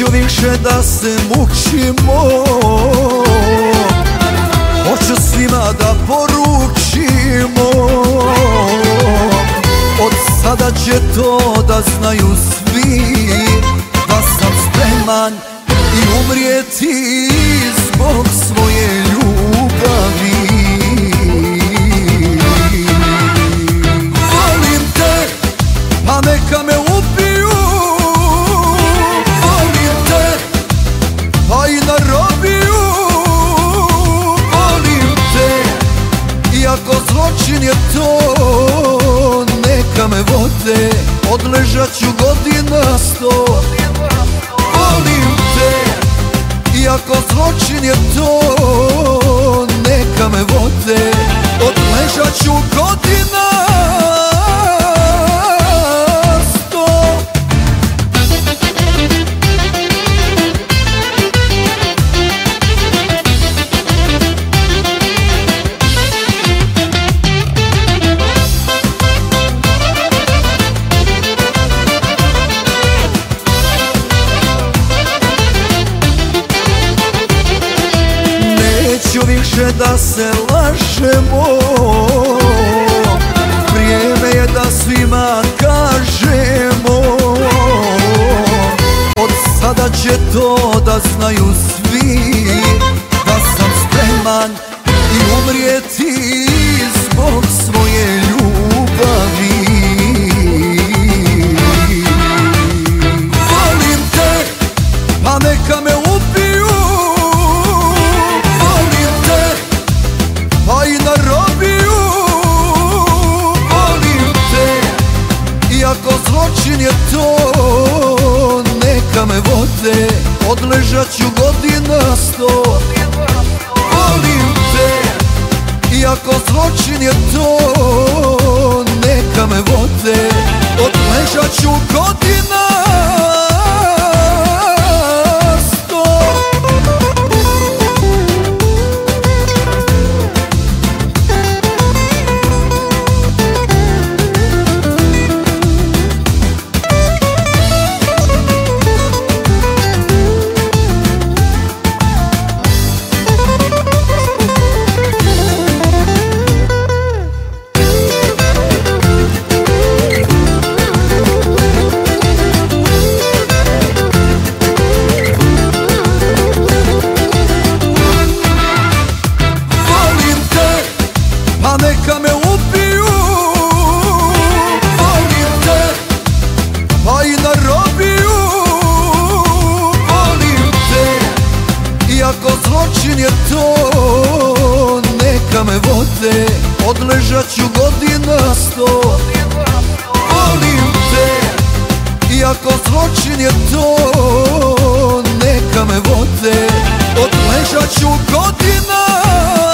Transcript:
Neću više da se mučimo, hoću svima da poručimo. Od sada će to da znaju svi, da sam spreman i umrijeti zbog svoje ljubavi. Volim te, pa neka me ubiju. Volim te, pa i na robiju. Volim te, iako zločin je to, neka me vode, odležat ću godina 100. Volim te, iako zločin je to, neka me vode, odležat ću godina 100. Neću više da se lažemo, vrijeme je da svima kažemo. Od sada će to da znaju svi, da sam spreman i umrijeti zbog svoje ljubavi. Volim te, pa neka me ubiju. Pa i na robiju. Volim te, iako zločin je to, neka me vode, odležat ću godina 100. Volim te, iako zločin je to, neka me vode, odležat ću godina 100. Pa neka me ubiju. Volim te, pa i na robiju. Volim te, iako zločin je to, neka me vode, odležat ću godina 100. Volim te, iako zločin je to, neka me vode, odležat ću godina